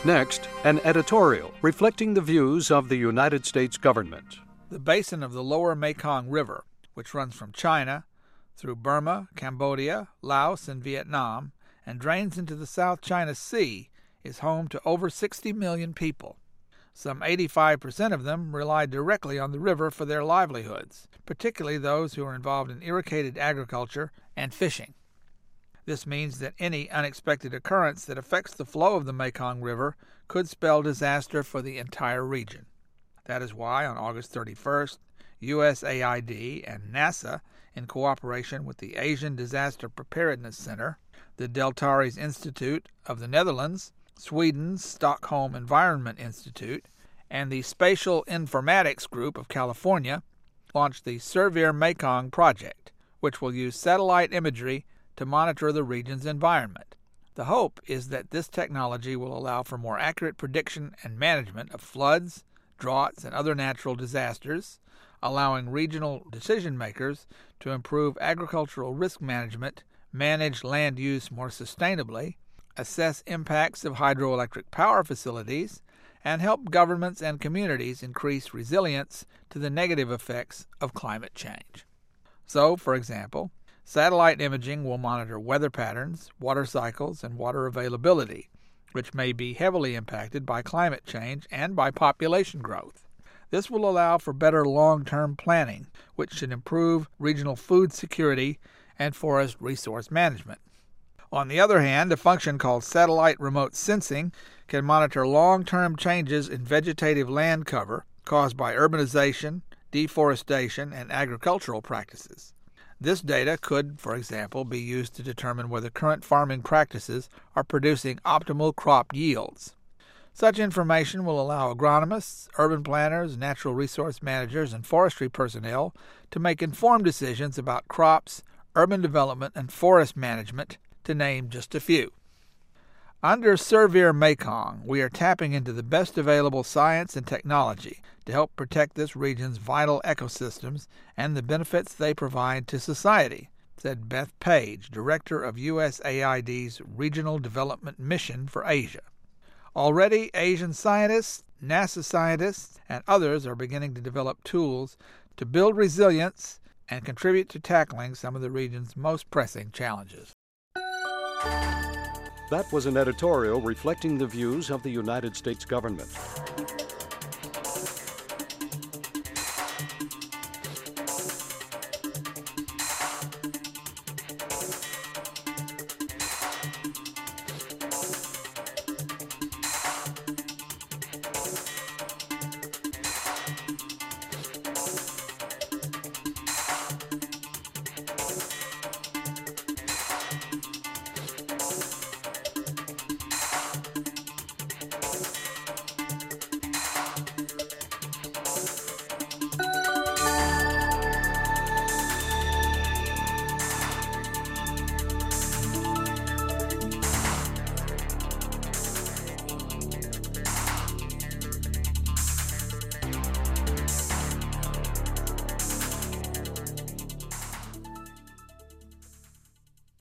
Next, an editorial reflecting the views of the United States government. The basin of the lower Mekong River, which runs from China through Burma, Cambodia, Laos, and Vietnam, and drains into the South China Sea, is home to over 60 million people. Some 85% of them rely directly on the river for their livelihoods, particularly those who are involved in irrigated agriculture and fishing. This means that any unexpected occurrence that affects the flow of the Mekong River could spell disaster for the entire region. That is why, on August 31st, USAID and NASA, in cooperation with the Asian Disaster Preparedness Center, the Deltares Institute of the Netherlands, Sweden's Stockholm Environment Institute, and the Spatial Informatics Group of California, launched the Surveyor Mekong project, which will use satellite imagery to monitor the region's environment. The hope is that this technology will allow for more accurate prediction and management of floods, droughts, and other natural disasters, allowing regional decision-makers to improve agricultural risk management, manage land use more sustainably, assess impacts of hydroelectric power facilities, and help governments and communities increase resilience to the negative effects of climate change. So, for example, satellite imaging will monitor weather patterns, water cycles, and water availability, which may be heavily impacted by climate change and by population growth. This will allow for better long-term planning, which should improve regional food security and forest resource management. On the other hand, a function called satellite remote sensing can monitor long-term changes in vegetative land cover caused by urbanization, deforestation, and agricultural practices. This data could, for example, be used to determine whether current farming practices are producing optimal crop yields. Such information will allow agronomists, urban planners, natural resource managers, and forestry personnel to make informed decisions about crops, urban development, and forest management, to name just a few. Under Surveyor Mekong, we are tapping into the best available science and technology to help protect this region's vital ecosystems and the benefits they provide to society, said Beth Page, director of USAID's Regional Development Mission for Asia. Already, Asian scientists, NASA scientists, and others are beginning to develop tools to build resilience and contribute to tackling some of the region's most pressing challenges. That was an editorial reflecting the views of the United States government.